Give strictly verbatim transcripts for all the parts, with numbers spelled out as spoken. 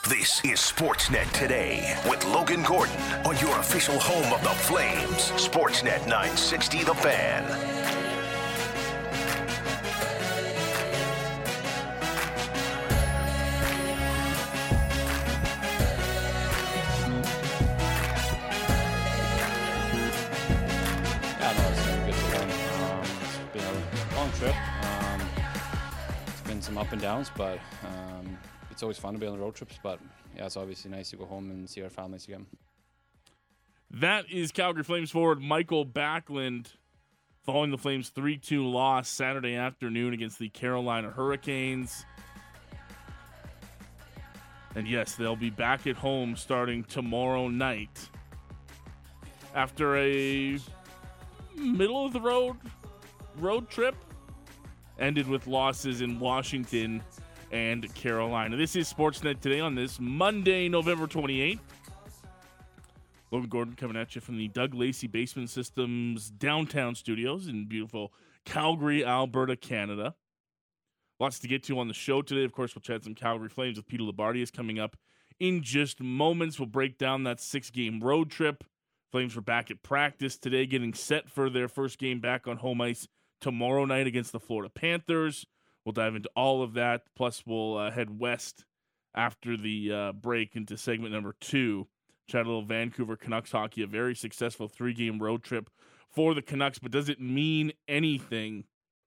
This is Sportsnet Today with Logan Gordon on your official home of the Flames. Sportsnet nine sixty The Fan. Yeah, no, it's been a good one. Um, it's been a long trip. Um, it's been some up and downs, but um, it's always fun to be on the road trips. But yeah, it's obviously nice to go home and see our families again. That is Calgary Flames forward Michael Backlund following the Flames three two loss Saturday afternoon against the Carolina Hurricanes. And yes, they'll be back at home starting tomorrow night after a middle of the road road trip ended with losses in Washington and Carolina. This is Sportsnet Today on this Monday, November twenty-eighth. Logan Gordon coming at you from the Doug Lacey Basement Systems downtown studios in beautiful Calgary, Alberta, Canada. Lots to get to on the show today. Of course, we'll chat some Calgary Flames with Peter Labardius coming up in just moments. We'll break down that six-game road trip. Flames were back at practice today, getting set for their first game back on home ice tomorrow night against the Florida Panthers. We'll dive into all of that. Plus, we'll uh, head west after the uh, break into segment number two. Chat a little Vancouver Canucks hockey, a very successful three-game road trip for the Canucks, but does it mean anything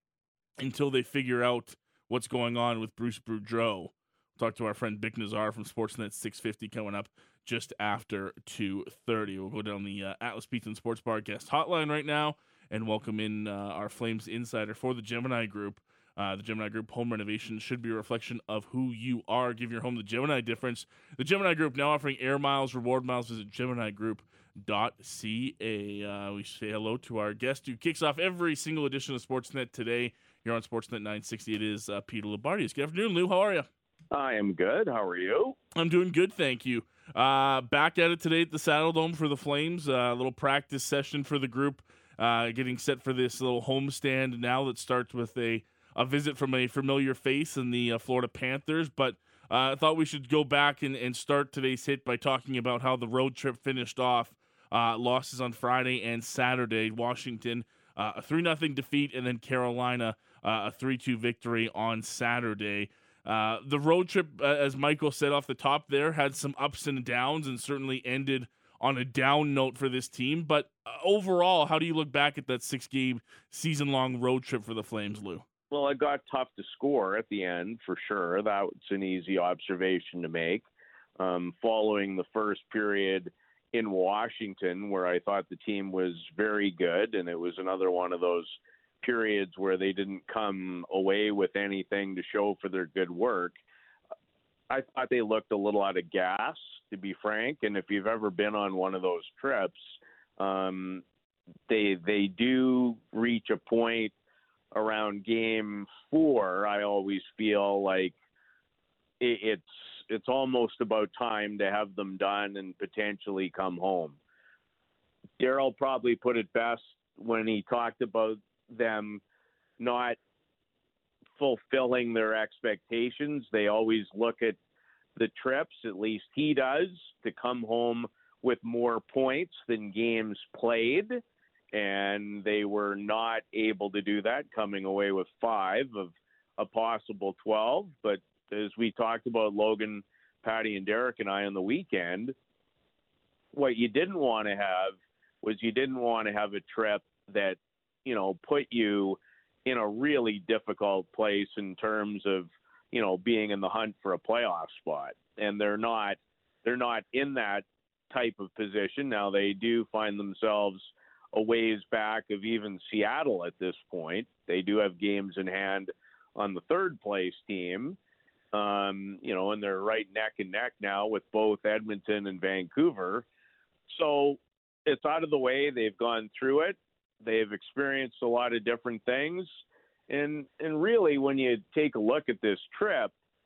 until they figure out what's going on with Bruce Boudreau? We'll talk to our friend Bick Nazar from Sportsnet six fifty coming up just after two thirty. We'll go down the uh, Atlas Pizza and Sports Bar guest hotline right now and welcome in uh, our Flames insider for the Gemini Group. Uh, the Gemini Group home renovation should be a reflection of who you are. Give your home the Gemini difference. The Gemini Group now offering air miles, reward miles. Visit Gemini Group dot c a. Uh, we say hello to our guest who kicks off every single edition of Sportsnet Today. Here on Sportsnet nine sixty, it is uh, Peter Labardius. Good afternoon, Lou. How are you? I am good. How are you? I'm doing good, thank you. Uh, back at it today at the Saddle Dome for the Flames. A uh, little practice session for the group, uh, getting set for this little homestand now that starts with a a visit from a familiar face in the uh, Florida Panthers. But uh, I thought we should go back and, and start today's hit by talking about how the road trip finished off. Uh, losses on Friday and Saturday. Washington, uh, a three nothing defeat, and then Carolina, uh, a three two victory on Saturday. Uh, the road trip, uh, as Michael said off the top there, had some ups and downs and certainly ended on a down note for this team. But uh, overall, how do you look back at that six-game, season-long road trip for the Flames, Lou? Well, it got tough to score at the end, for sure. That's an easy observation to make. Um, following the first period in Washington, where I thought the team was very good, and it was another one of those periods where they didn't come away with anything to show for their good work, I thought they looked a little out of gas, to be frank. And if you've ever been on one of those trips, um, they they do reach a point around game four. I always feel like it, it's it's almost about time to have them done and potentially come home. Darryl probably put it best when he talked about them not fulfilling their expectations. They always look at the trips, at least he does, to come home with more points than games played. And they were not able to do that, coming away with five of a possible twelve. But as we talked about, Logan, Patty, and Derek and I on the weekend, what you didn't want to have was you didn't want to have a trip that, you know, put you in a really difficult place in terms of, you know, being in the hunt for a playoff spot. And they're not, they're not in that type of position. Now they do find themselves a ways back of even Seattle at this point. They do have games in hand on the third place team, um, you know, and they're right neck and neck now with both Edmonton and Vancouver. So it's out of the way. They've gone through it. They've experienced a lot of different things. And, and really, when you take a look at this trip,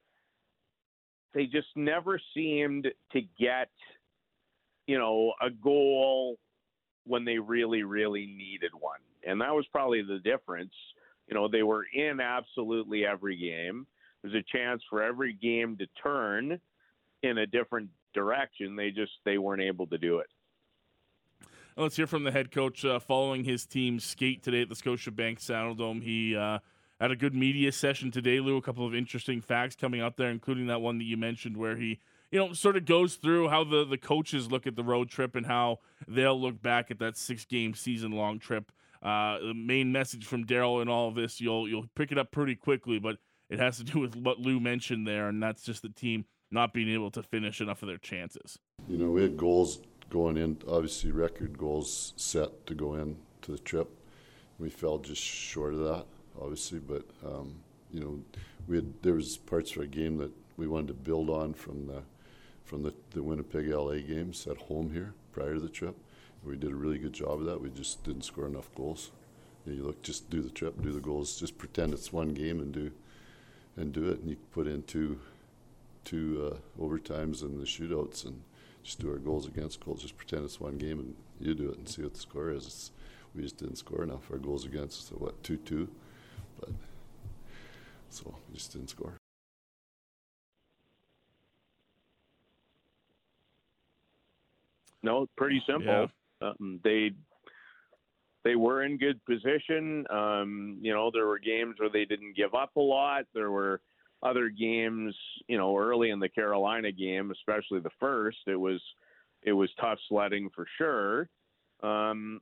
they just never seemed to get, you know, a goal when they really, really needed one. And that was probably the difference. You know, they were in absolutely every game. There's a chance for every game to turn. in a different direction. They just they weren't able to do it. Let's hear from the head coach uh, following his team's skate today at the Scotiabank Saddledome. He uh, had a good media session today, Lou. A couple of interesting facts coming out there, including that one that you mentioned where he, you know, sort of goes through how the, the coaches look at the road trip and how they'll look back at that six-game season-long trip. Uh, the main message from Daryl in all of this, you'll you'll pick it up pretty quickly, but it has to do with what Lou mentioned there, and that's just the team not being able to finish enough of their chances. You know, we had goals going in, obviously record goals set to go in to the trip. We fell just short of that, obviously, but um, you know, we had there was parts of our game that we wanted to build on from the from the, the Winnipeg L A games at home here prior to the trip. We did a really good job of that. We just didn't score enough goals. You know, you look, just do the trip, do the goals, just pretend it's one game and do and do it, and you put in two two uh, overtimes and the shootouts and just do our goals against goals. Just pretend it's one game and you do it and see what the score is. It's, we just didn't score enough. Our goals against, so what, two two? But so we just didn't score. No, pretty simple. Yeah. Um, they they were in good position. Um, you know, there were games where they didn't give up a lot. There were other games, you know, early in the Carolina game, especially the first, it was it was tough sledding for sure. Um,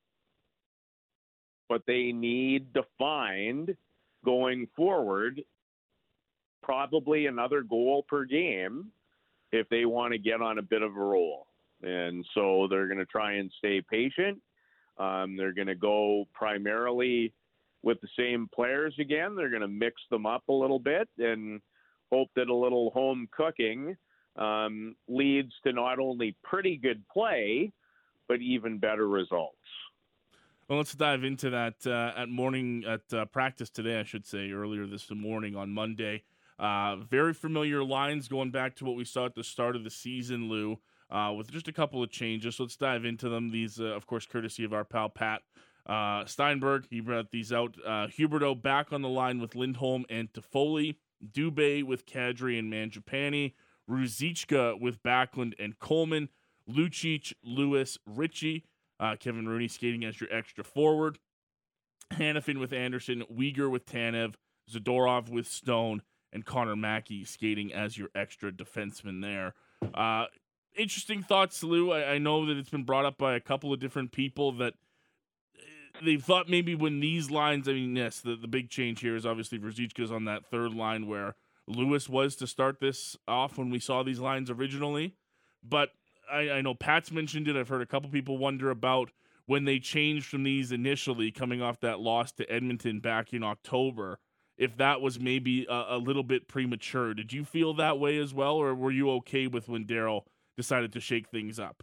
but they need to find, going forward, probably another goal per game if they want to get on a bit of a roll. And so they're going to try and stay patient. Um, they're going to go primarily with the same players again. They're going to mix them up a little bit and hope that a little home cooking um, leads to not only pretty good play, but even better results. Well, let's dive into that uh, at morning at uh, practice today, I should say, earlier this morning on Monday. Uh, very familiar lines going back to what we saw at the start of the season, Lou, uh, with just a couple of changes. So let's dive into them. These, uh, of course, courtesy of our pal Pat uh, Steinberg. He brought these out. Uh, Huberdeau back on the line with Lindholm and Toffoli. Dubé with Kadri and Mangiapane. Ruzicka with Backlund and Coleman. Lucic, Lewis, Ritchie. Uh, Kevin Rooney skating as your extra forward. Hanifin with Anderson. Uyghur with Tanev. Zadorov with Stone. And Connor Mackey skating as your extra defenseman there. Uh, interesting thoughts, Lou. I, I know that it's been brought up by a couple of different people that they thought maybe when these lines, I mean, yes, the, the big change here is obviously Ruzicka's on that third line where Lewis was to start this off when we saw these lines originally. But I, I know Pat's mentioned it. I've heard a couple people wonder about when they changed from these initially coming off that loss to Edmonton back in October, if that was maybe a, a little bit premature. Did you feel that way as well, or were you okay with when Daryl decided to shake things up?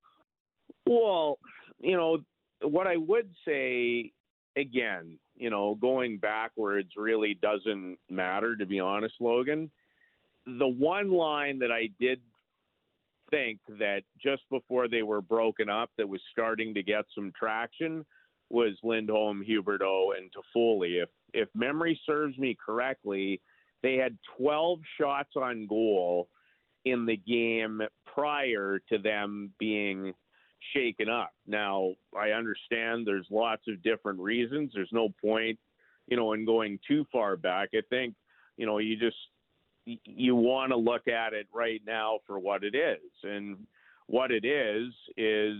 Well, you know, what I would say, again, you know, going backwards really doesn't matter, to be honest, Logan. The one line that I did think that just before they were broken up that was starting to get some traction was Lindholm, Huberdeau, and Toffoli. If if memory serves me correctly, they had twelve shots on goal in the game prior to them being shaken up. Now, I understand there's lots of different reasons. There's no point, you know, in going too far back. I think, you know, you just you want to look at it right now for what it is. And what it is, is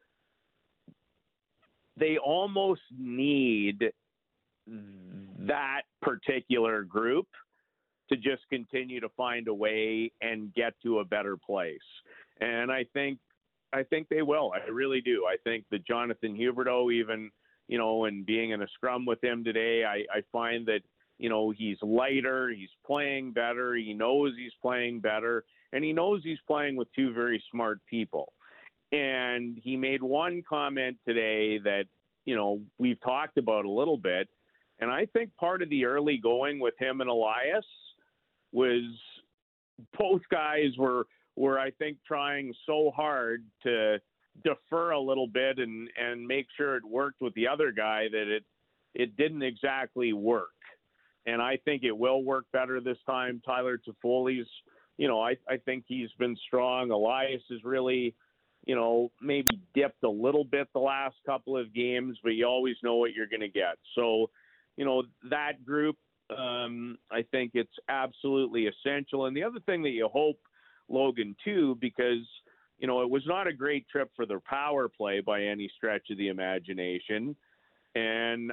they almost need that particular group to just continue to find a way and get to a better place. And I think, I think they will. I really do. I think that Jonathan Huberdeau, even, you know, and being in a scrum with him today, I, I find that, you know, he's lighter, he's playing better, he knows he's playing better, and he knows he's playing with two very smart people. And he made one comment today that, you know, we've talked about a little bit, and I think part of the early going with him and Elias was both guys were, were I think, trying so hard to defer a little bit and, and make sure it worked with the other guy that it it didn't exactly work. And I think it will work better this time. Tyler Toffoli's, you know, I, I think he's been strong. Elias is really, you know, maybe dipped a little bit the last couple of games, but you always know what you're going to get. So, you know, that group, um, I think it's absolutely essential. And the other thing that you hope, Logan, too, because, you know, it was not a great trip for their power play by any stretch of the imagination. And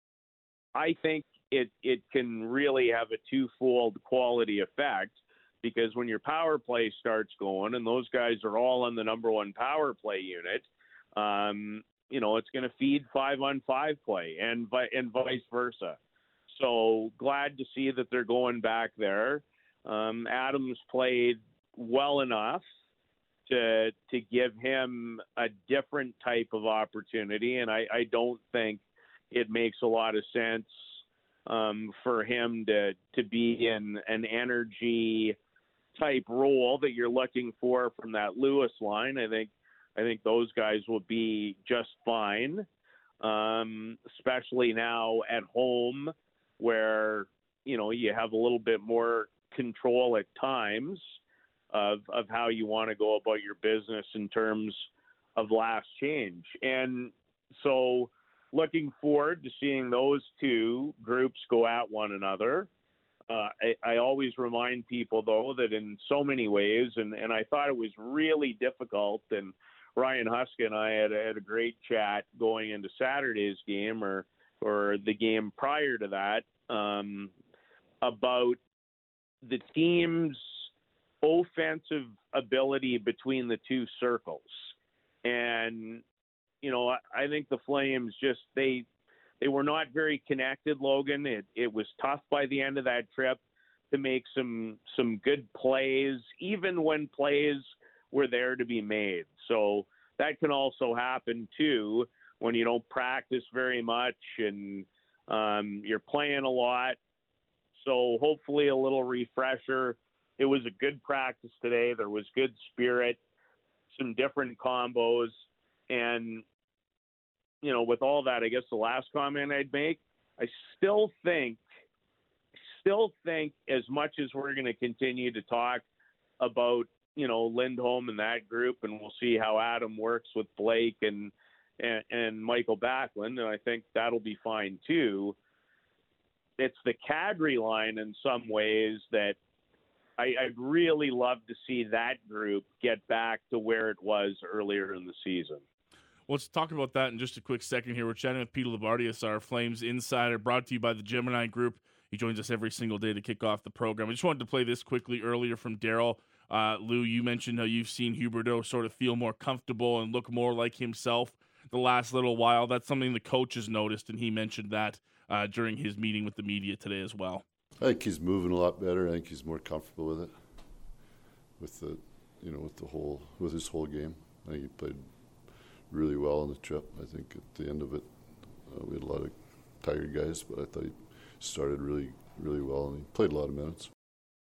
I think it, it can really have a twofold quality effect. Because when your power play starts going, and those guys are all on the number one power play unit, um, you know, it's going to feed five-on-five play and and vice versa. So glad to see that they're going back there. Um, Adams played well enough to to give him a different type of opportunity, and I, I don't think it makes a lot of sense um, for him to to be in an energy type role that you're looking for from that Lewis line. I think I think those guys will be just fine, um, especially now at home where, you know, you have a little bit more control at times of of how you want to go about your business in terms of last change. And so looking forward to seeing those two groups go at one another. Uh, I, I always remind people, though, that in so many ways, and, and I thought it was really difficult, and Ryan Huska and I had, had a great chat going into Saturday's game or or the game prior to that um, about the team's offensive ability between the two circles. And, you know, I, I think the Flames just, they – They were not very connected, Logan. It it was tough by the end of that trip to make some some good plays, even when plays were there to be made. So that can also happen, too, when you don't practice very much and um, you're playing a lot. So hopefully a little refresher. It was a good practice today. There was good spirit, some different combos, and you know, with all that, I guess the last comment I'd make, I still think, still think as much as we're going to continue to talk about, you know, Lindholm and that group, and we'll see how Adam works with Blake and, and, and Michael Backlund, and I think that'll be fine too. It's the Kadri line in some ways that I, I'd really love to see that group get back to where it was earlier in the season. Well, let's talk about that in just a quick second here. We're chatting with Peter Labardius, our Flames insider, brought to you by the Gemini Group. He joins us every single day to kick off the program. I just wanted to play this quickly earlier from Daryl. Uh, Lou, you mentioned how you've seen Huberdeau sort of feel more comfortable and look more like himself the last little while. That's something the coach has noticed, and he mentioned that uh, during his meeting with the media today as well. I think he's moving a lot better. I think he's more comfortable with it, with the, you know, with the whole, with his whole game. I think he played really well on the trip. I think at the end of it, uh, we had a lot of tired guys, but I thought he started really, really well, and he played a lot of minutes.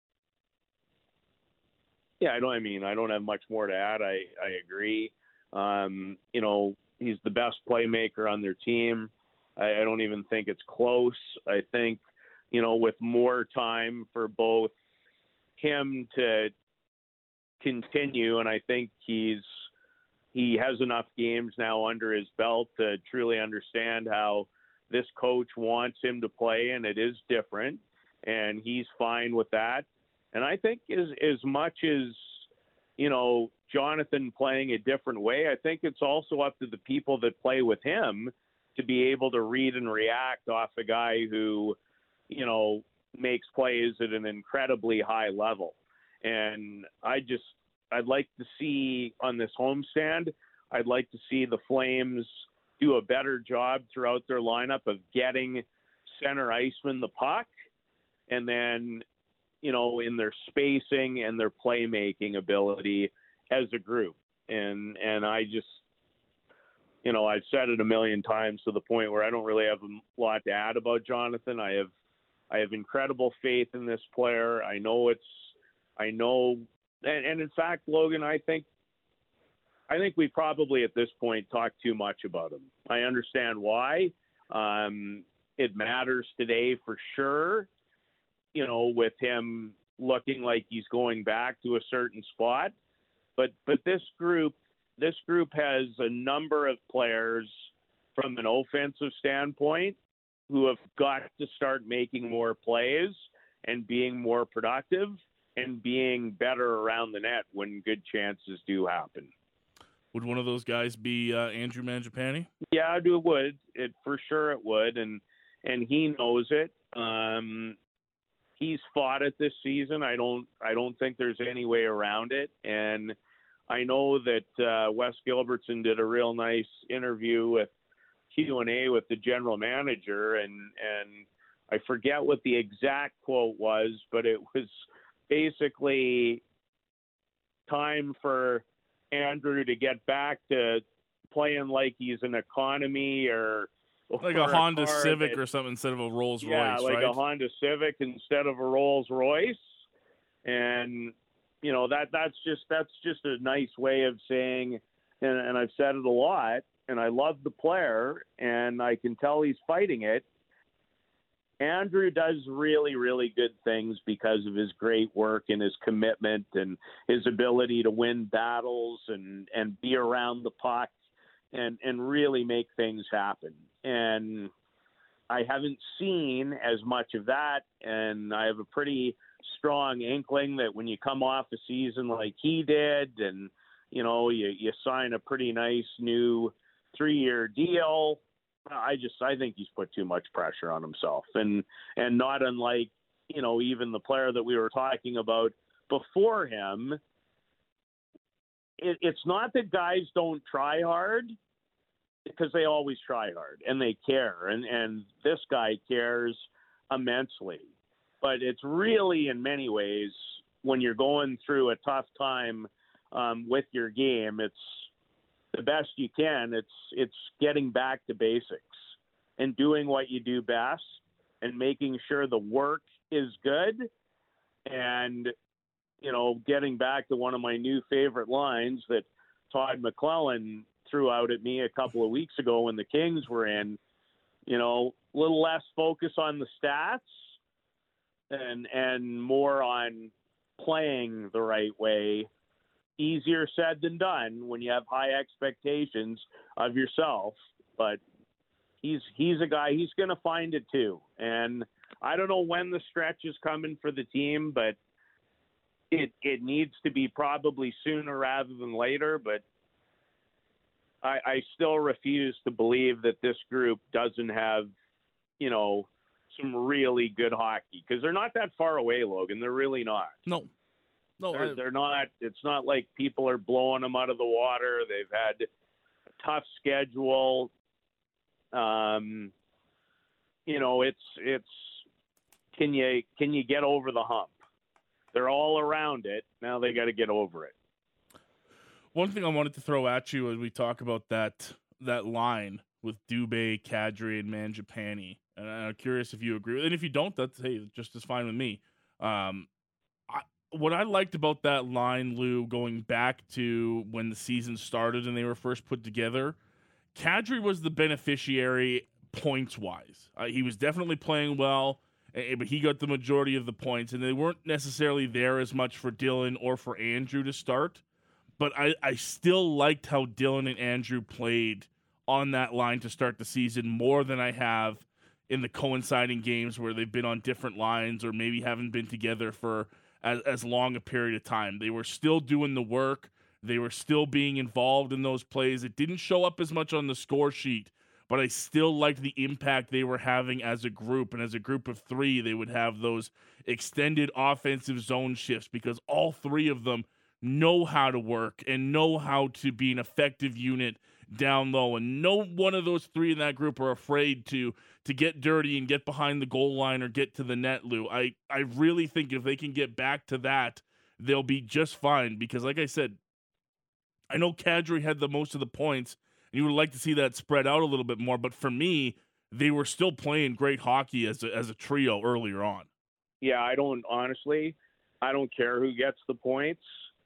Yeah, I don't. I mean, I don't have much more to add. I I agree. Um, you know, he's the best playmaker on their team. I, I don't even think it's close. I think, you know, with more time for both him to continue, and I think he's. He has enough games now under his belt to truly understand how this coach wants him to play, and it is different, and he's fine with that. And I think as, as much as, you know, Jonathan playing a different way, I think it's also up to the people that play with him to be able to read and react off a guy who, you know, makes plays at an incredibly high level. And I just, I'd like to see on this homestand, I'd like to see the Flames do a better job throughout their lineup of getting center iceman the puck, and then, you know, in their spacing and their playmaking ability as a group. And and I just, you know, I've said it a million times to the point where I don't really have a lot to add about Jonathan. I have I have incredible faith in this player. I know it's, I know, and, and in fact, Logan, I think, I think we probably at this point talk too much about him. I understand why. Um, it matters today for sure, you know, with him, looking like he's going back to a certain spot. But but this group this group has a number of players from an offensive standpoint who have got to start making more plays and being more productive and being better around the net when good chances do happen. Would one of those guys be uh, Andrew Mangiapane? Yeah, it would. It for sure it would, and and he knows it. Um, he's fought it this season. I don't I don't think there's any way around it. And I know that uh, Wes Gilbertson did a real nice interview with Q and A with the general manager, and and I forget what the exact quote was, but it was basically time for Andrew to get back to playing like he's an economy or, or like a Honda a Civic that, or something instead of a Rolls Royce, yeah, like right? a Honda Civic instead of a Rolls Royce. And you know, that that's just that's just a nice way of saying, and, and I've said it a lot, and I love the player, and I can tell he's fighting it. Andrew does really, really good things because of his great work and his commitment and his ability to win battles and, and be around the puck and, and really make things happen. And I haven't seen as much of that, and I have a pretty strong inkling that when you come off a season like he did and, you know, you, you sign a pretty nice new three-year deal, I just I think he's put too much pressure on himself, and and not unlike, you know, even the player that we were talking about before him. It, it's not that guys don't try hard, because they always try hard and they care, and and this guy cares immensely. But it's really, in many ways, when you're going through a tough time um, with your game, it's the best you can. It's it's getting back to basics and doing what you do best and making sure the work is good. And, you know, getting back to one of my new favorite lines that Todd McClellan threw out at me a couple of weeks ago when the Kings were in, you know, a little less focus on the stats and and more on playing the right way. Easier said than done when you have high expectations of yourself, but he's he's a guy, he's going to find it too. And I don't know when the stretch is coming for the team, but it it needs to be probably sooner rather than later. But I, I still refuse to believe that this group doesn't have, you know, some really good hockey, because they're not that far away, Logan. They're really not. No. No, they're, I, they're not. It's not like people are blowing them out of the water. They've had a tough schedule. Um, you know, it's it's can you can you get over the hump? They're all around it. Now they got to get over it. One thing I wanted to throw at you as we talk about that that line with Dubé, Kadri, and Mangiapane, and I'm curious if you agree. And if you don't, that's hey, just as fine with me. Um, I, what I liked about that line, Lou, going back to when the season started and they were first put together, Kadri was the beneficiary points-wise. Uh, he was definitely playing well, but he got the majority of the points, and they weren't necessarily there as much for Dylan or for Andrew to start. But I, I still liked how Dylan and Andrew played on that line to start the season more than I have in the coinciding games where they've been on different lines or maybe haven't been together for as, as long a period of time. They were still doing the work. They were still being involved in those plays. It didn't show up as much on the score sheet, but I still liked the impact they were having as a group. And as a group of three, they would have those extended offensive zone shifts because all three of them know how to work and know how to be an effective unit down low. And no one of those three in that group are afraid to to get dirty and get behind the goal line or get to the net, Lou. I, I really think if they can get back to that, they'll be just fine. Because like I said, I know Kadri had the most of the points, and you would like to see that spread out a little bit more. But for me, they were still playing great hockey as a, as a trio earlier on. Yeah, I don't, honestly, I don't care who gets the points.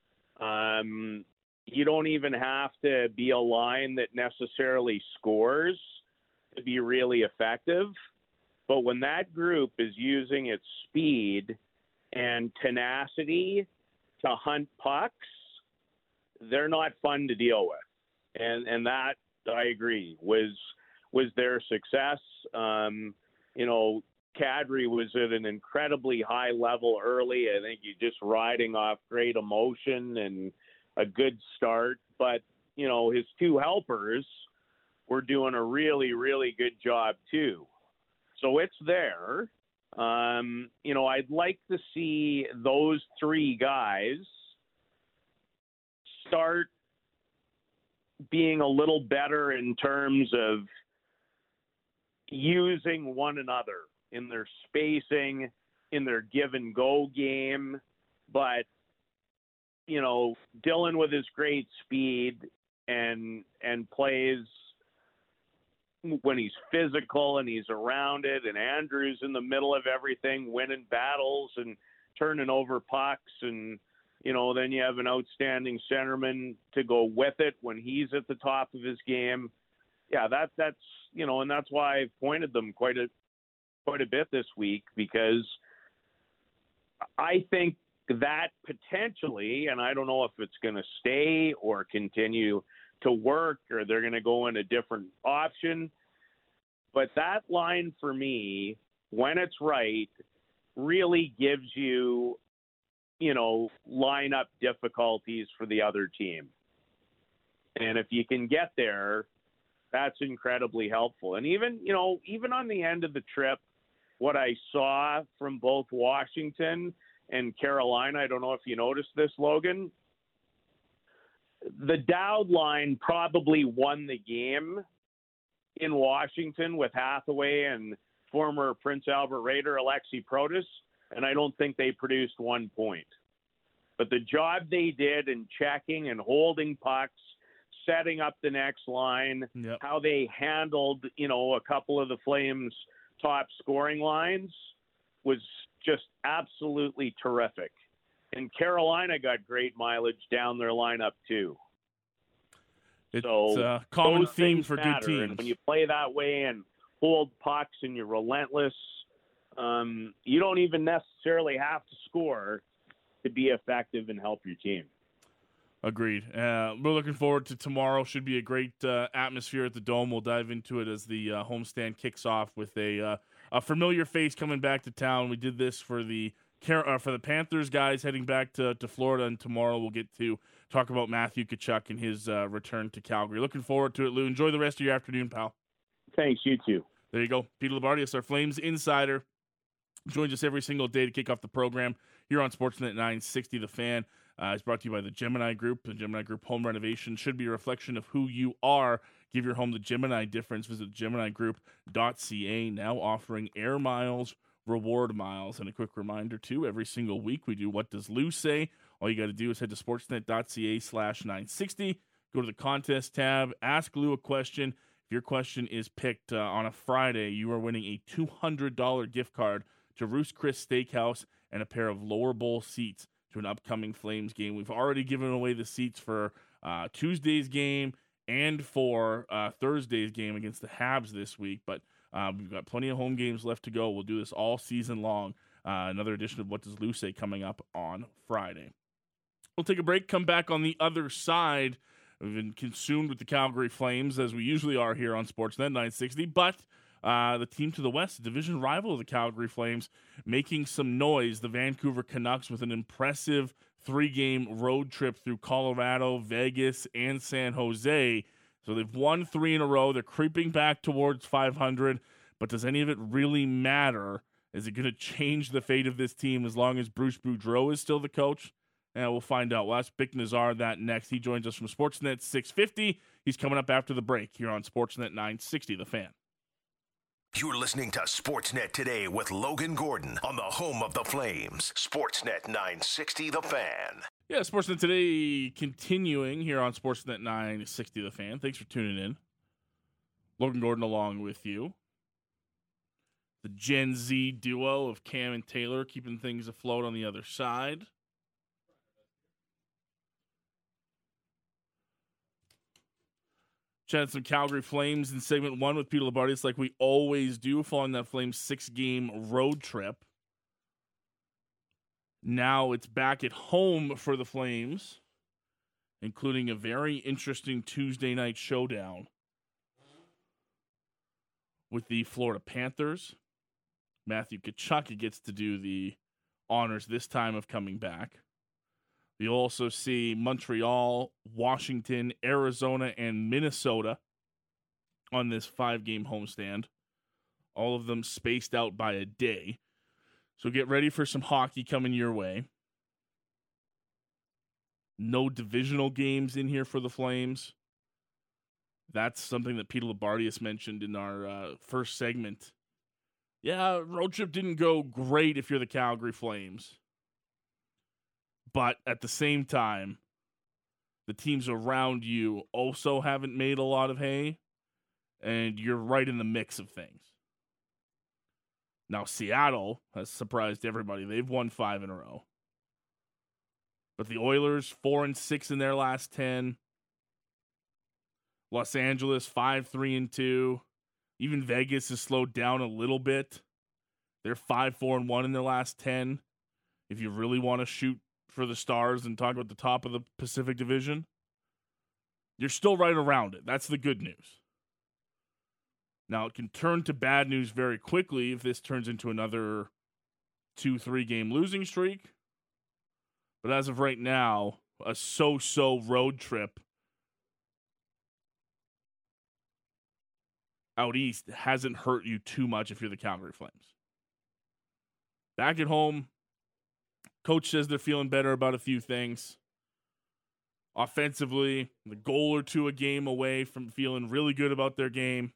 Um, you don't even have to be a line that necessarily scores to be really effective. But when that group is using its speed and tenacity to hunt pucks, they're not fun to deal with. And and that, I agree, was was their success. Um, you know, Kadri was at an incredibly high level early. I think he's just riding off great emotion and a good start. But, you know, his two helpers were doing a really, really good job too. So it's there. Um, you know, I'd like to see those three guys start being a little better in terms of using one another in their spacing, in their give and go game. But, you know, Dylan with his great speed and and plays when he's physical and he's around it, and Andrew's in the middle of everything, winning battles and turning over pucks, and, you know, then you have an outstanding centerman to go with it when he's at the top of his game. Yeah, that that's, you know, and that's why I've pointed them quite a quite a bit this week, because I think that potentially, and I don't know if it's going to stay or continue to work, or they're going to go in a different option, but that line for me, when it's right, really gives you, you know, lineup difficulties for the other team. And if you can get there, that's incredibly helpful. And even, you know, even on the end of the trip, what I saw from both Washington and Carolina, I don't know if you noticed this, Logan, the Dowd line probably won the game in Washington with Hathaway and former Prince Albert Raider Alexi Protas, and I don't think they produced one point. But the job they did in checking and holding pucks, setting up the next line, yep. how they handled, you know, a couple of the Flames' top scoring lines was just absolutely terrific. And Carolina got great mileage down their lineup too. It's so a common those theme things for matter. good teams. And when you play that way and hold pucks and you're relentless, um, you don't even necessarily have to score to be effective and help your team. Agreed. Uh, we're looking forward to tomorrow. Should be a great uh, atmosphere at the Dome. We'll dive into it as the uh, homestand kicks off with a uh, a familiar face coming back to town. We did this for the uh, for the Panthers guys heading back to, to Florida, and tomorrow we'll get to talk about Matthew Tkachuk and his uh, return to Calgary. Looking forward to it, Lou. Enjoy the rest of your afternoon, pal. Thanks, you too. There you go. Peter Labardius, our Flames insider, joins us every single day to kick off the program here on Sportsnet nine sixty The Fan. Uh, it's brought to you by the Gemini Group. The Gemini Group home renovation should be a reflection of who you are. Give your home the Gemini difference. Visit gemini group dot c a, now offering air miles, reward miles. And a quick reminder, too, every single week we do What Does Lou Say? All you got to do is head to sportsnet dot c a slash nine sixty, go to the contest tab, ask Lou a question. If your question is picked uh, on a Friday, you are winning a two hundred dollars gift card to Roost Chris Steakhouse and a pair of lower bowl seats to an upcoming Flames game. We've already given away the seats for uh, Tuesday's game and for uh, Thursday's game against the Habs this week, but uh, we've got plenty of home games left to go. We'll do this all season long. Uh, another edition of What Does Lou Say coming up on Friday. We'll take a break, come back on the other side. We've been consumed with the Calgary Flames, as we usually are here on Sportsnet nine sixty, but Uh, the team to the west, division rival of the Calgary Flames, making some noise. The Vancouver Canucks with an impressive three-game road trip through Colorado, Vegas, and San Jose. So they've won three in a row. They're creeping back towards five hundred. But does any of it really matter? Is it going to change the fate of this team as long as Bruce Boudreau is still the coach? And we'll find out. We'll ask Bick Nazar that next. He joins us from Sportsnet six fifty. He's coming up after the break here on Sportsnet nine sixty, The Fan. You're listening to Sportsnet Today with Logan Gordon on the home of the Flames. Sportsnet nine sixty The Fan. Yeah, Sportsnet Today continuing here on Sportsnet nine sixty The Fan. Thanks for tuning in. Logan Gordon along with you. The Gen Z duo of Cam and Taylor keeping things afloat on the other side. Chatted some Calgary Flames in segment one with Peter Labardius, like we always do, following that Flames six-game road trip. Now it's back at home for the Flames, including a very interesting Tuesday night showdown with the Florida Panthers. Matthew Tkachuk gets to do the honors this time of coming back. You'll also see Montreal, Washington, Arizona, and Minnesota on this five-game homestand. All of them spaced out by a day. So get ready for some hockey coming your way. No divisional games in here for the Flames. That's something that Peter Labardius mentioned in our uh, first segment. Yeah, road trip didn't go great if you're the Calgary Flames. But at the same time, the teams around you also haven't made a lot of hay, and you're right in the mix of things. Now, Seattle has surprised everybody. They've won five in a row. But the Oilers, four and six in their last ten. Los Angeles, five, three, and two. Even Vegas has slowed down a little bit. They're five, four, and one in their last ten. If you really want to shoot for the stars and talk about the top of the Pacific Division, you're still right around it. That's the good news. Now, it can turn to bad news very quickly if this turns into another two, three-game losing streak. But as of right now, a so-so road trip out east hasn't hurt you too much if you're the Calgary Flames. Back at home, coach says they're feeling better about a few things. Offensively, the goal or two a game away from feeling really good about their game.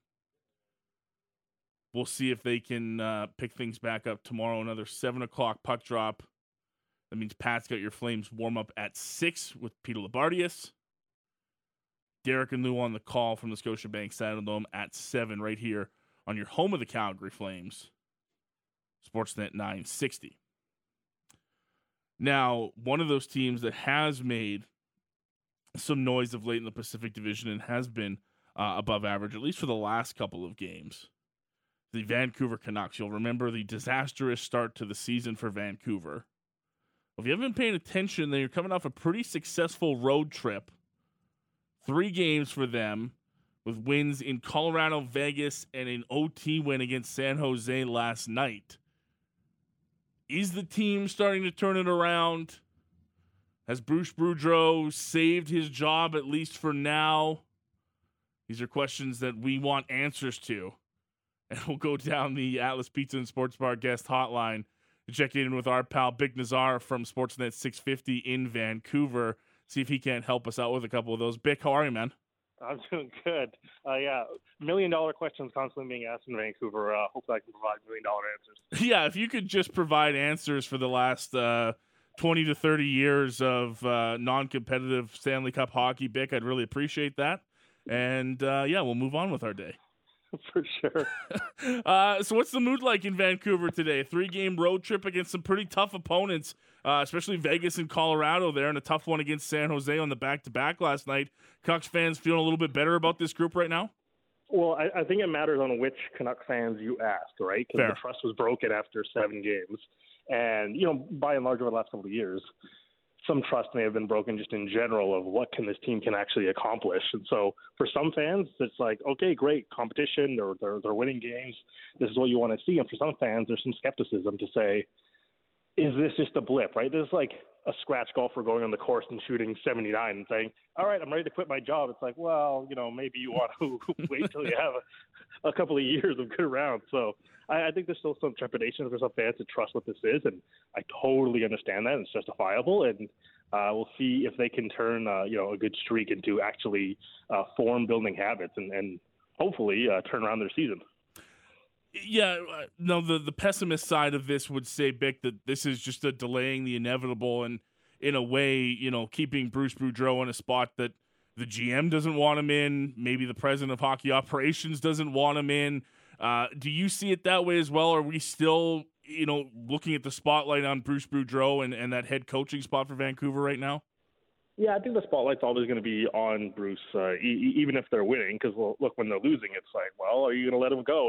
We'll see if they can uh, pick things back up tomorrow. Another seven o'clock puck drop. That means Pat's got your Flames warm up at six with Peter Labardius. Derek and Lou on the call from the Scotiabank Saddledome at seven right here on your home of the Calgary Flames, Sportsnet nine sixty. Now, one of those teams that has made some noise of late in the Pacific Division and has been uh, above average, at least for the last couple of games, the Vancouver Canucks. You'll remember the disastrous start to the season for Vancouver. If you haven't been paying attention, then you're coming off a pretty successful road trip. Three games for them with wins in Colorado, Vegas, and an O T win against San Jose last night. Is the team starting to turn it around? Has Bruce Boudreau saved his job, at least for now? These are questions that we want answers to. And we'll go down the Atlas Pizza and Sports Bar guest hotline to check in with our pal Bick Nazar from Sportsnet six fifty in Vancouver. See if he can't help us out with a couple of those. Bick, how are you, man? I'm doing good. Uh, yeah, million-dollar questions constantly being asked in Vancouver. Uh, hopefully I can provide million-dollar answers. Yeah, if you could just provide answers for the last uh, twenty to thirty years of uh, non-competitive Stanley Cup hockey, Bick, I'd really appreciate that. And, uh, yeah, we'll move on with our day. For sure. uh, so what's the mood like in Vancouver today? A three-game road trip against some pretty tough opponents, uh, especially Vegas and Colorado there, and a tough one against San Jose on the back-to-back last night. Canucks fans feeling a little bit better about this group right now? Well, I, I think it matters on which Canuck fans you ask, right? Because the trust was broken after seven games. And, you know, by and large over the last couple of years, some trust may have been broken just in general of what can this team can actually accomplish. And so for some fans, it's like, okay, great, competition, they're, they're, they're winning games. This is what you want to see. And for some fans, there's some skepticism to say, is this just a blip, right? This is like a scratch golfer going on the course and shooting seventy-nine and saying, all right, I'm ready to quit my job. It's like, well, you know, maybe you want to wait till you have a, a couple of years of good rounds. So I, I think there's still some trepidation for some fans to trust what this is, and I totally understand that, and it's justifiable. And uh, we'll see if they can turn, uh, you know, a good streak into actually uh, form-building habits and, and hopefully uh, turn around their season. Yeah, no, the, the pessimist side of this would say, Bick, that this is just a delaying the inevitable and, in a way, you know, keeping Bruce Boudreau in a spot that the G M doesn't want him in, maybe the president of hockey operations doesn't want him in. Uh, do you see it that way as well? Are we still, you know, looking at the spotlight on Bruce Boudreau and, and that head coaching spot for Vancouver right now? Yeah, I think the spotlight's always going to be on Bruce, uh, e- even if they're winning, because, well, look, when they're losing, it's like, well, are you going to let him go? And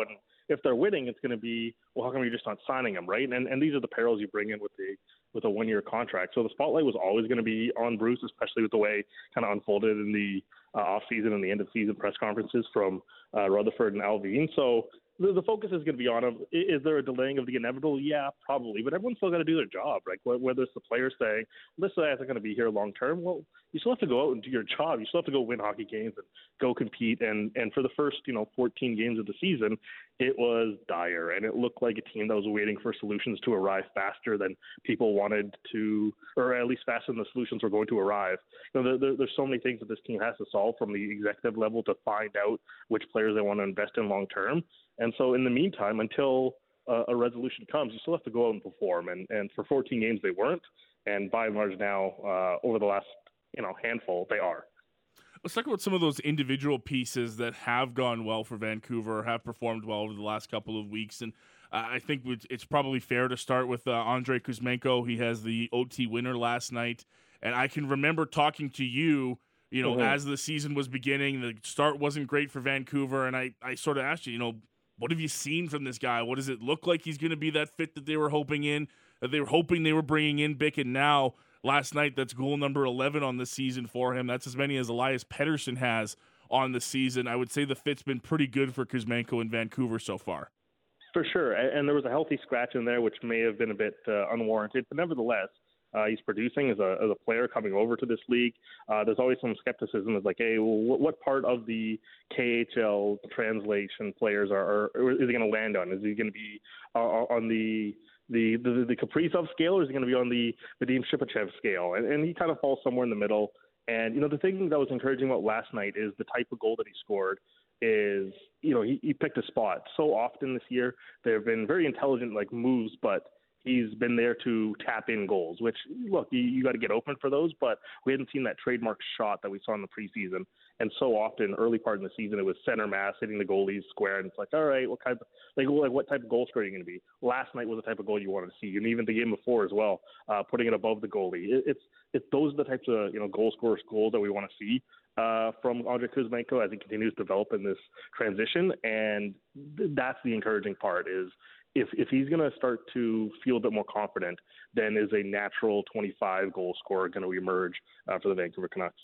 if they're winning, it's going to be, well, how come you're just not signing them, right? And and these are the perils you bring in with the with a one-year contract. So the spotlight was always going to be on Bruce, especially with the way it kind of unfolded in the uh, off-season and the end-of-season press conferences from uh, Rutherford and Allvin. So the, the focus is going to be on him. Is there a delaying of the inevitable? Yeah, probably. But everyone's still got to do their job, right? Whether it's the players saying, this guy isn't going to be here long-term, well, you still have to go out and do your job. You still have to go win hockey games and go compete. And, and for the first, you know, fourteen games of the season, it was dire. And it looked like a team that was waiting for solutions to arrive faster than people wanted to, or at least faster than the solutions were going to arrive. You know, there, there, there's so many things that this team has to solve from the executive level to find out which players they want to invest in long-term. And so in the meantime, until uh, a resolution comes, you still have to go out and perform. And, and for fourteen games, they weren't. And by and large now, uh, over the last you know handful, they are. Let's talk about some of those individual pieces that have gone well for Vancouver, have performed well over the last couple of weeks. And uh, I think it's probably fair to start with uh, Andrei Kuzmenko. He has the O T winner last night. And I can remember talking to you, you know, mm-hmm. as the season was beginning. The start wasn't great for Vancouver. And I, I sort of asked you, you know, what have you seen from this guy? What does it look like he's going to be that fit that they were hoping in, that they were hoping they were bringing in Bick? And now, last night, that's goal number eleven on the season for him. That's as many as Elias Pettersson has on the season. I would say the fit's been pretty good for Kuzmenko in Vancouver so far. For sure, and there was a healthy scratch in there, which may have been a bit uh, unwarranted, but nevertheless, uh, he's producing as a, as a player coming over to this league. Uh, there's always some skepticism. It's like, hey, well, what, what part of the K H L translation players are, are is he going to land on? Is he going to be uh, on the The, the the Kaprizov scale, or is he going to be on the Vadim Shipachev scale? And, and he kind of falls somewhere in the middle. And, you know, the thing that was encouraging about last night is the type of goal that he scored is, you know, he, he picked a spot. So often this year, there have been very intelligent, like, moves, but he's been there to tap in goals, which, look, you, you got to get open for those, but we hadn't seen that trademark shot that we saw in the preseason. And so often, early part in the season, it was center mass hitting the goalies square, and it's like, all right, what kind of, like, like what type of goal scorer are you going to be? Last night was the type of goal you wanted to see, and even the game before as well, uh, putting it above the goalie. It, it's it's those are the types of you know goal scorers goals that we want to see uh, from Andrei Kuzmenko as he continues to develop in this transition, and th- that's the encouraging part is. If if he's going to start to feel a bit more confident, then is a natural twenty-five goal scorer going to emerge uh, for the Vancouver Canucks.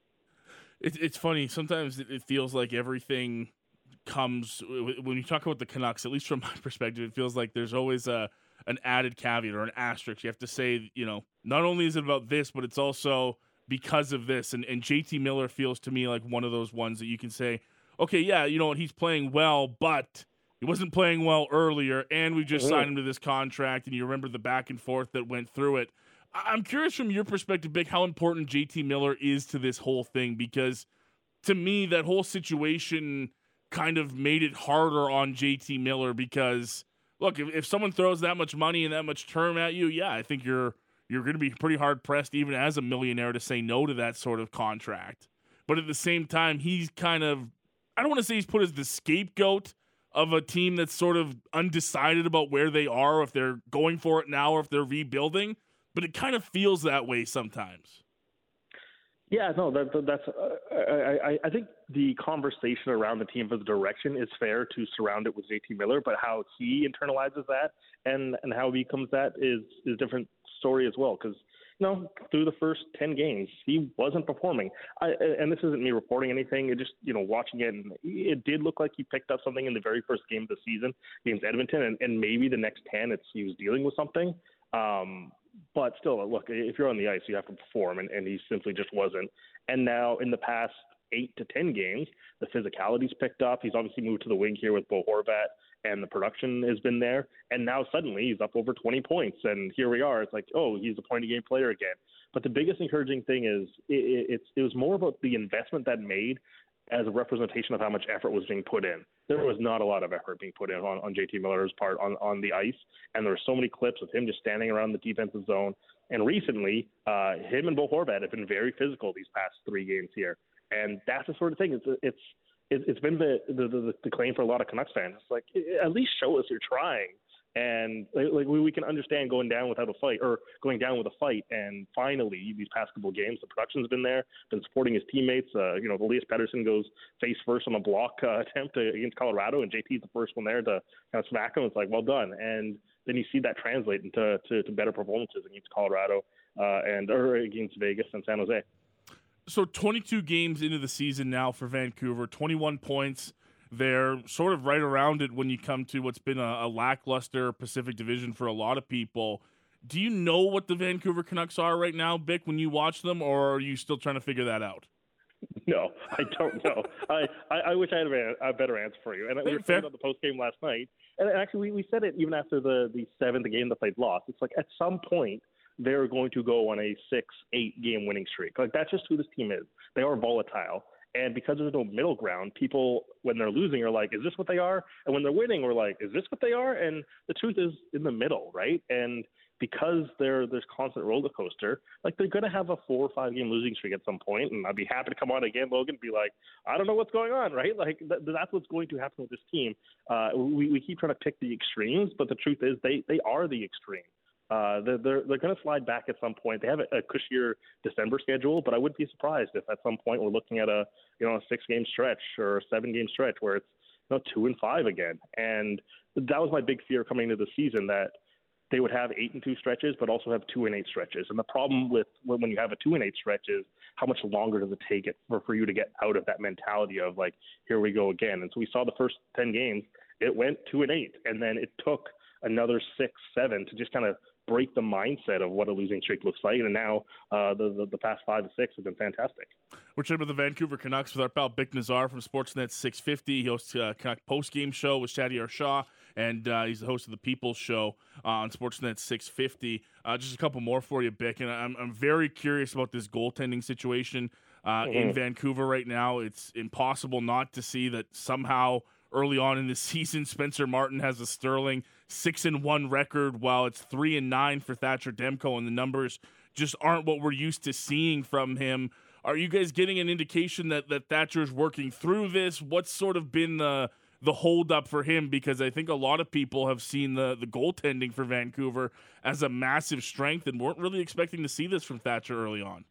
It, it's funny. Sometimes it feels like everything comes when you talk about the Canucks. At least from my perspective, it feels like there's always a an added caveat or an asterisk. You have to say, you know, not only is it about this, but it's also because of this. And and J T Miller feels to me like one of those ones that you can say, okay, yeah, you know what, he's playing well, but he wasn't playing well earlier, and we just mm-hmm. signed him to this contract, and you remember the back and forth that went through it. I'm curious from your perspective, Bick, how important J T Miller is to this whole thing, because to me, that whole situation kind of made it harder on J T Miller because, look, if, if someone throws that much money and that much term at you, yeah, I think you're you're going to be pretty hard-pressed even as a millionaire to say no to that sort of contract. But at the same time, he's kind of, I don't want to say he's put as the scapegoat of a team that's sort of undecided about where they are, if they're going for it now or if they're rebuilding, but it kind of feels that way sometimes. Yeah, no, that, that's. Uh, I, I, I think the conversation around the team for the direction is fair to surround it with J T Miller, but how he internalizes that and, and how he becomes that is is a different story as well. Because you know, through the first ten games, he wasn't performing. I, and this isn't me reporting anything. It just you know watching it, and it did look like he picked up something in the very first game of the season against Edmonton, and, and maybe the next ten, it's he was dealing with something. Um, But still, look, if you're on the ice, you have to perform, and, and he simply just wasn't. And now in the past eight to ten games, the physicality's picked up. He's obviously moved to the wing here with Bo Horvat, and the production has been there. And now suddenly he's up over twenty points, and here we are. It's like, oh, he's a point-a-game player again. But the biggest encouraging thing is it, it's, it was more about the investment that made as a representation of how much effort was being put in. There was not a lot of effort being put in on, on J T Miller's part on, on the ice, and there were so many clips of him just standing around the defensive zone. And recently, uh, him and Bo Horvat have been very physical these past three games here, and that's the sort of thing. It's it's it's been the the, the, the claim for a lot of Canucks fans. It's like, at least show us you're trying. And like we, we can understand going down without a fight or going down with a fight. And finally, these past couple of games, the production's been there, been supporting his teammates. Uh, you know, Elias Pettersson goes face first on a block uh, attempt against Colorado, and J T's the first one there to kind of smack him. It's like, well done. And then you see that translate into to, to better performances against Colorado uh, and or against Vegas and San Jose. So twenty-two games into the season now for Vancouver, twenty-one points. They're sort of right around it when you come to what's been a, a lackluster Pacific Division for a lot of people. Do you know what the Vancouver Canucks are right now, Bick, when you watch them, or are you still trying to figure that out? No, I don't know. I, I, I wish I had a, a better answer for you. And we were talking about the post game last night, and actually we, we said it even after the, the seventh game that they'd lost. It's like at some point they're going to go on a six, eight game winning streak. Like that's just who this team is. They are volatile. And because there's no middle ground, people, when they're losing, are like, is this what they are? And when they're winning, we're like, is this what they are? And the truth is in the middle, right? And because there there's constant roller coaster, like they're going to have a four or five game losing streak at some point. And I'd be happy to come on again, Logan, and be like, I don't know what's going on, right? Like th- that's what's going to happen with this team. Uh, we, we keep trying to pick the extremes, but the truth is they, they are the extreme. Uh, they're they're, they're going to slide back at some point. They have a, a cushier December schedule, but I wouldn't be surprised if at some point we're looking at a you know a six game stretch or a seven game stretch where it's you know two and five again. And that was my big fear coming into the season, that they would have eight and two stretches, but also have two and eight stretches. And the problem with when you have a two and eight stretch is how much longer does it take it for, for you to get out of that mentality of like, here we go again. And so we saw the first ten games, it went two and eight, and then it took another six, seven to just kind of break the mindset of what a losing streak looks like. And now uh, the, the the past five to six have been fantastic. We're chatting with the Vancouver Canucks with our pal Bick Nazar from Sportsnet six fifty. He hosts a Canuck post-game show with Shadi Shaw, and uh, he's the host of the People's Show uh, on Sportsnet six fifty. Uh, just a couple more for you, Bick, and I'm, I'm very curious about this goaltending situation uh, mm-hmm. in Vancouver right now. It's impossible not to see that somehow early on in the season, Spencer Martin has a sterling six and one record, while it's three and nine for Thatcher Demko, and the numbers just aren't what we're used to seeing from him. Are you guys getting an indication that that Thatcher's working through this? What's sort of been the the hold up for him? Because I think a lot of people have seen the the goaltending for Vancouver as a massive strength and weren't really expecting to see this from Thatcher early on.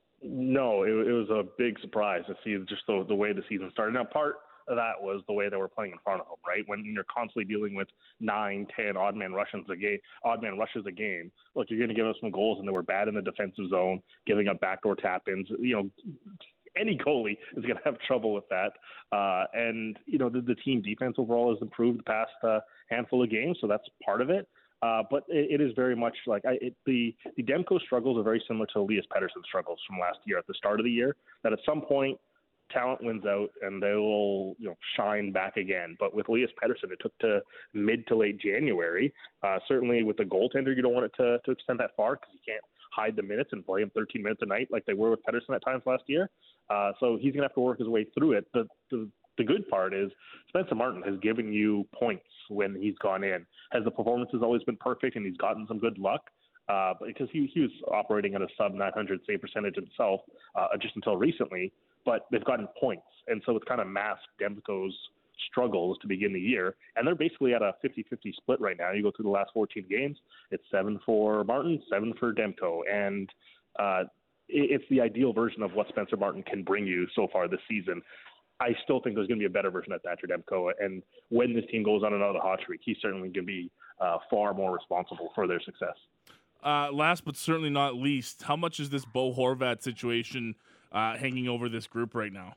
No, it, it was a big surprise to see just the, the way the season started. Now, part of that was the way they were playing in front of them, right? When you're constantly dealing with nine, ten odd man rushes a game, odd man rushes a game. Look, you're going to give us some goals, and they were bad in the defensive zone, giving up backdoor tap-ins. You know, any goalie is going to have trouble with that. Uh, and you know, the, the team defense overall has improved the past uh, handful of games, so that's part of it. Uh, but it, it is very much like I, it, the the Demko struggles are very similar to Elias Pettersson's struggles from last year at the start of the year. That at some point, talent wins out and they will, you know, shine back again. But with Elias Pettersson, it took to mid to late January. Uh, certainly with the goaltender, you don't want it to, to extend that far because you can't hide the minutes and play him thirteen minutes a night like they were with Pettersson at times last year. Uh, so he's going to have to work his way through it. The, the the good part is Spencer Martin has given you points when he's gone in. Has the performance has always been perfect and he's gotten some good luck. Uh, because he, he was operating at a sub nine hundred save percentage himself uh, just until recently. But they've gotten points, and so it's kind of masked Demko's struggles to begin the year. And they're basically at a fifty-fifty split right now. You go through the last fourteen games, it's seven for Martin, seven for Demko. And uh, it's the ideal version of what Spencer Martin can bring you so far this season. I still think there's going to be a better version of Thatcher Demko. And when this team goes on another hot streak, he's certainly going to be uh, far more responsible for their success. Uh, last but certainly not least, how much is this Bo Horvat situation Uh, hanging over this group right now?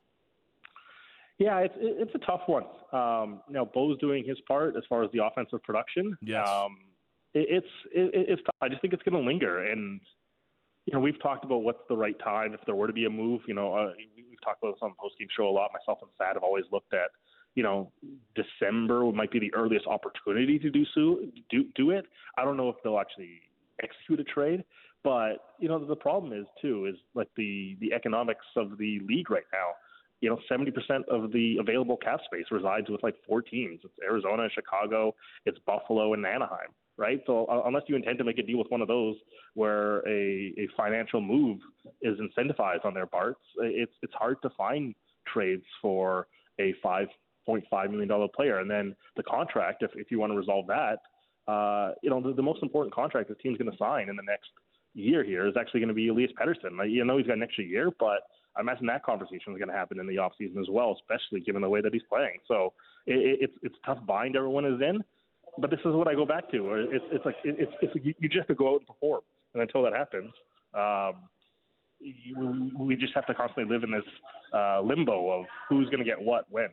Yeah, it's it's a tough one. Um, you know, Bo's doing his part as far as the offensive production. Yes. Um, it, it's it, it's tough. I just think it's going to linger, and you know, we've talked about what's the right time if there were to be a move. You know, uh, we've talked about this on the post game show a lot. Myself and Thad have always looked at, you know, December might be the earliest opportunity to do so, do do it. I don't know if they'll actually execute a trade. But, you know, the problem is, too, is like the, the economics of the league right now. You know, seventy percent of the available cap space resides with like four teams. It's Arizona, Chicago, it's Buffalo, and Anaheim, right? So uh, unless you intend to make a deal with one of those where a, a financial move is incentivized on their parts, it's it's hard to find trades for a five point five million dollars player. And then the contract, if, if you want to resolve that, uh, you know, the, the most important contract the team's going to sign in the next year here is actually going to be Elias Pettersson. Like, you know, he's got an extra year, but I imagine that conversation is going to happen in the offseason as well, especially given the way that he's playing. So it, it's it's a tough bind everyone is in, but this is what I go back to. It's it's like it's it's you just have to go out and perform, and until that happens, um, you, we just have to constantly live in this uh, limbo of who's going to get what when.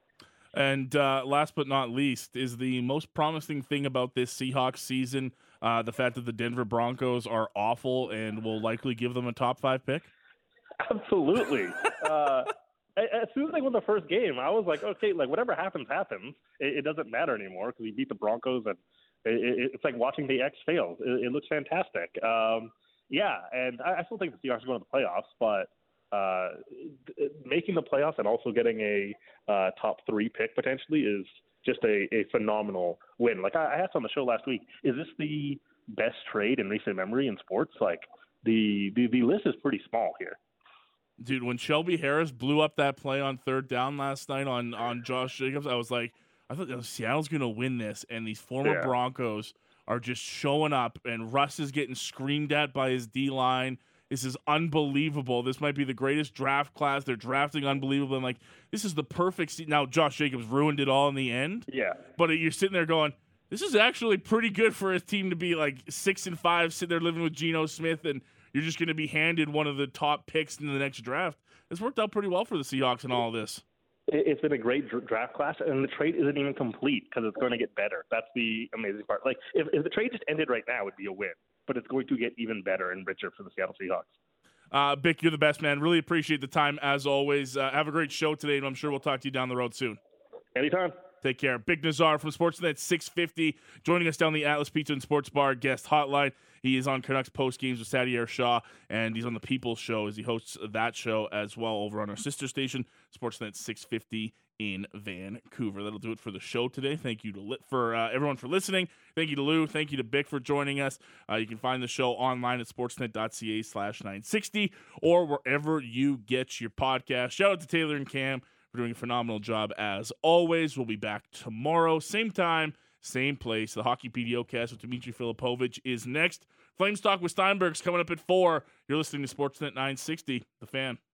And uh, last but not least, is the most promising thing about this Seahawks season uh, the fact that the Denver Broncos are awful and will likely give them a top five pick? Absolutely. uh, as soon as they won the first game, I was like, okay, like whatever happens, happens. It, it doesn't matter anymore because we beat the Broncos, and it, it, it's like watching the X fail. It, it looks fantastic. Um, yeah, and I, I still think the Seahawks are going to the playoffs, but uh, making the playoffs and also getting a uh, top three pick potentially is just a, a phenomenal win. Like I, I asked on the show last week, is this the best trade in recent memory in sports? Like the the, the list is pretty small here. Dude, when Shelby Harris blew up that play on third down last night on, on Josh Jacobs, I was like, I thought oh, Seattle's going to win this, and these former yeah. Broncos are just showing up, and Russ is getting screamed at by his D-line. This is unbelievable. This might be the greatest draft class. They're drafting unbelievable. I'm like, this is the perfect se-. Now, Josh Jacobs ruined it all in the end. Yeah. But you're sitting there going, this is actually pretty good for his team to be like six and five, sitting there living with Geno Smith, and you're just going to be handed one of the top picks in the next draft. It's worked out pretty well for the Seahawks in all of this. It's been a great draft class, and the trade isn't even complete because it's going to get better. That's the amazing part. Like, if, if the trade just ended right now, it would be a win. But it's going to get even better and richer for the Seattle Seahawks. Uh, Bick, you're the best, man. Really appreciate the time, as always. Uh, have a great show today, and I'm sure we'll talk to you down the road soon. Anytime. Take care. Big Nazar from Sportsnet six fifty, joining us down the Atlas Pizza and Sports Bar guest hotline. He is on Canucks post games with Sadier Shah, and he's on the People's Show as he hosts that show as well over on our sister station, Sportsnet six fifty in Vancouver. That'll do it for the show today. Thank you to li- for uh, everyone for listening. Thank you to Lou. Thank you to Bick for joining us. Uh, you can find the show online at sportsnet.ca slash 960 or wherever you get your podcast. Shout out to Taylor and Cam for doing a phenomenal job as always. We'll be back tomorrow, same time, same place. The Hockey P D O cast with Dmitry Filipovich is next. Flames Talk with Steinberg's coming up at four. You're listening to Sportsnet nine sixty, The Fan.